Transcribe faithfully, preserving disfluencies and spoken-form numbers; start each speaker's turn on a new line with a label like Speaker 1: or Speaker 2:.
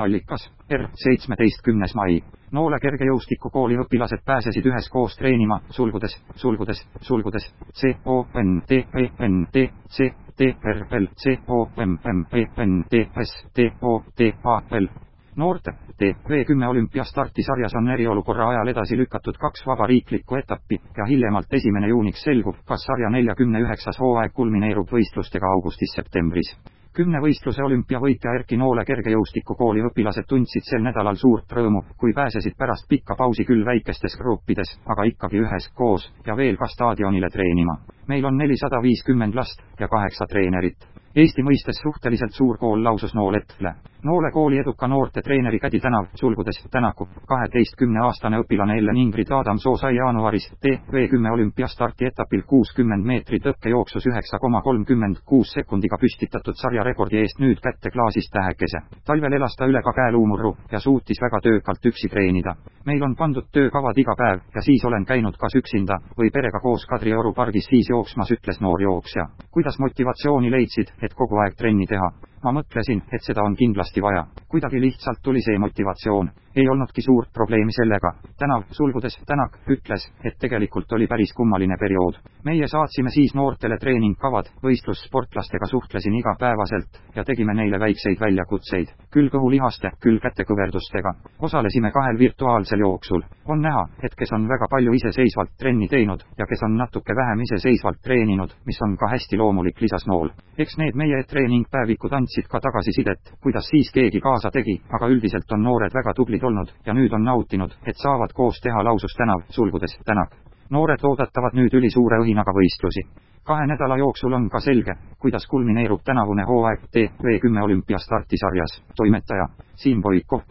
Speaker 1: Allikas, R seitsmeteistkümnes mai. Noole kergejõustikukooli õpilased pääsesid üheskoos treenima, sulgudes, sulgudes, sulgudes, C O N T E N T C T R L C O M M E N T S T O T A L. Noorte T V kümme olümpiastartisarjas on eriolukorra ajal edasi lükatud kaks vabariiklikku etappi ja hiljemalt esimene juuniks selgub, kas sarja neljakümne üheksas hooaeg kulmineerub võistlustega augustis-septembris. Kümne võistluse olümpiavõitja Erki Noole kergejõustikukooli õpilased tundsid sel nädalal suurt rõõmu, kui pääsesid pärast pikka pausi küll väikestes gruppides, aga ikkagi üheskoos ja veel ka staadionile treenima. Meil on nelisada viiskümmend last ja kaheksa treenerit. Eesti mõistes suhteliselt suur kool, lausus Nool Etle. Noole kooli eduka noorte treeneri Kädi Tänav, sulgudes Tänaku, kaheteistkümneaastane õpilane Ellen Ingrid Adamsoo sai jaanuaris T V kümme olümpiastarti etapil kuuskümmend meetrit õppejooksus üheksa koma kolmkümmend kuus sekundiga püstitatud sarjarekordi eest nüüd kätte klaasist tähekese. Talvel elas ta üle ka käeluumurru ja suutis väga töökalt üksi treenida. Meil on pandud töökavad iga päev ja siis olen käinud kas üksinda või perega koos Kadrioru pargis siis jooksmas, ütles noor jooksja. Kuidas motivatsiooni leidsid, et kogu aeg trenni teha? Ma mõtlesin, et seda on kindlasti vaja. Kuidagi lihtsalt tuli see motivatsioon. Ei olnudki suurt probleemi sellega. Tänav, sulgudes Tänak, ütles, et tegelikult oli päris kummaline periood. Meie saatsime siis noortele treeningkavad, võistlussportlastega suhtlesin igapäevaselt ja tegime neile väikseid väljakutseid. Küll kõhulihaste, küll kätekõverdustega. Osalesime kahel virtuaalsel jooksul. On näha, et kes on väga palju iseseisvalt trenni teinud ja kes on natuke vähem iseseisvalt treeninud, mis on ka hästi loomulik, lisas Nool. Eks need meie treeningpäevikud andsid ka tagasisidet, kuidas siis keegi kaasa tegi, aga üldiselt on noored väga tublid olnud ja nüüd on nautinud, et saavad koos teha, lausus Tänav, sulgudes Tänak. Noored oodatavad nüüd ülisuure õhinaga võistlusi. Kahe nädala jooksul on ka selge, kuidas kulmineerub tänavune hooaeg T V kümme olümpiastartisarjas. Toimetaja Siim Boikov.